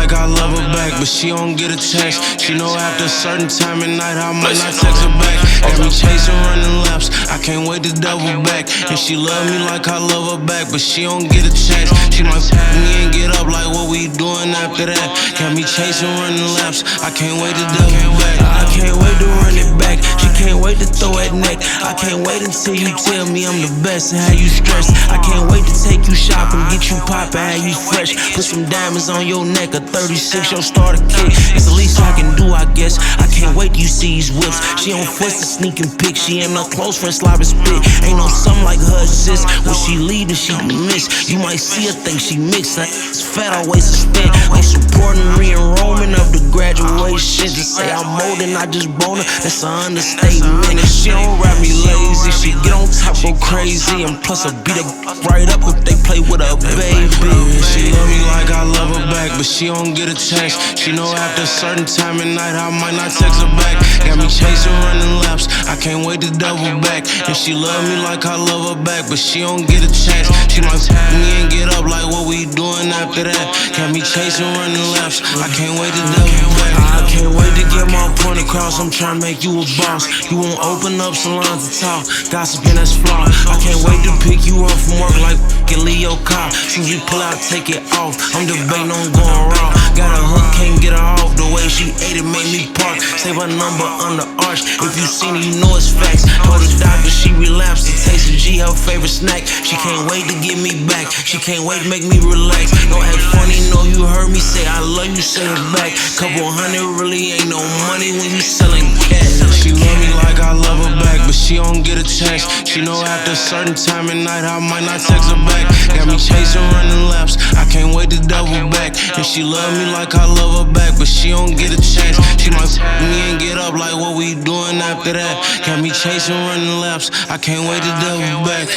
like I love her back, but she don't get a text. She know after a certain time at night I might not text her back. Got me chasing, running laps, I can't wait to double back. And she love me like I love her back, but she don't get a text. She might fuck me and get up like what we doing after that. Got me chasing, running laps, I can't wait to double back. I can't wait to run it back, she can't wait to throw that neck. I can't wait until you tell me I'm the best and how you stress. I can't wait to take you shopping, get you poppin', how you fresh. Put some diamonds on your neck, a 36, your starter kit. It's the least I can do, I guess. I can't wait till you see these whips. She don't fess the sneaking pic, she ain't no close friend, slobbing spit. Ain't no something like her sis. When she leave, then she miss. You might see her think she mixed. It's fat, always suspend. I'm supporting re-enrollment of the graduation. To say I'm more than I just bone her, that's an understatement. And she don't rap me lazy, she get on top, go crazy. And plus I beat her right up if they play with her baby. She love me like I love her back, but she don't get a text. She know after a certain time at night I might not text her back. Got me chasing, running laps, I can't wait to double back. And she love me like I love her back, but she don't get a chance. She might fuck me and get up like what we doing after that. Got me chasing, running laps, I can't wait to double back. I can't wait to get my point across, I'm trying to make you a boss. You won't open up salons to talk, gossiping that's flawed. I can't wait to pick you up from work like fucking Leo Cop. Soon as we pull out, take it off, I'm debating on going raw. Got a hook, can't get her off, the way she ate it made me park. Save her number on the arch, if you seen it, you know it's facts. Told the doctor she relapsed, the taste of G, her favorite snack. She can't wait to get me back, she can't wait to make me relax. Don't act funny, know you heard me say I love you, say it back. Couple hundred really ain't no money when you selling gas. She love me like I love her back, but she don't get a text. She know after a certain time at night I might not text her back. Got me chasing, running laps, I can't wait to double back. And she love me like I love her back, but she don't get a chance. She might fuck me and get up like what we doing after that. Got me chasing, running laps, I can't wait to double back.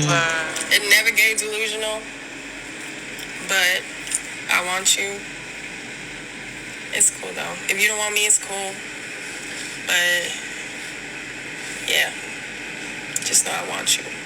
It never gave delusional, but I want you. It's cool though. If you don't want me, it's cool. But yeah, just know I want you.